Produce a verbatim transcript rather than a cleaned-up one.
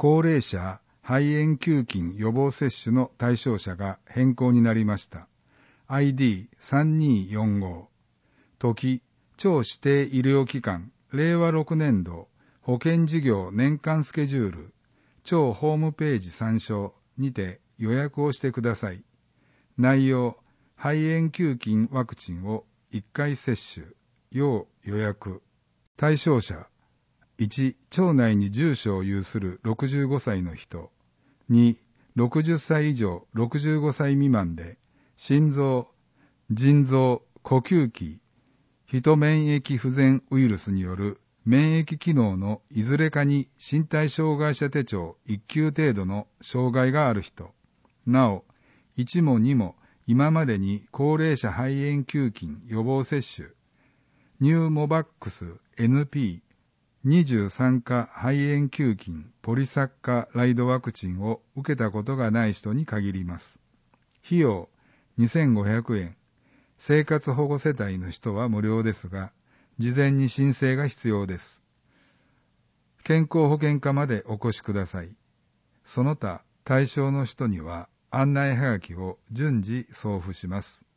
高齢者肺炎球菌予防接種の対象者が変更になりました。アイディーさんにーよんご。時、庁指定医療機関、れいわろくねんど、保険事業年間スケジュール、庁ホームページ参照にて予約をしてください。内容、肺炎球菌ワクチンをいっかい接種、要予約。対象者、いち、町内に住所を有するろくじゅうごさいの人。に、ろくじゅっさい以上ろくじゅうごさい未満で、心臓、腎臓、呼吸器、ヒ免疫不全ウイルスによる免疫機能のいずれかに身体障害者手帳いっ級程度の障害がある人。なお、いちもにも今までに高齢者肺炎球菌予防接種、ニューモバックス エヌピー、にじゅうさんか肺炎球菌ポリサッカライドワクチンを受けたことがない人に限ります。費用にせんごひゃくえん。生活保護世帯の人は無料ですが、事前に申請が必要です。健康保険課までお越しください。その他対象の人には案内はがきを順次送付します。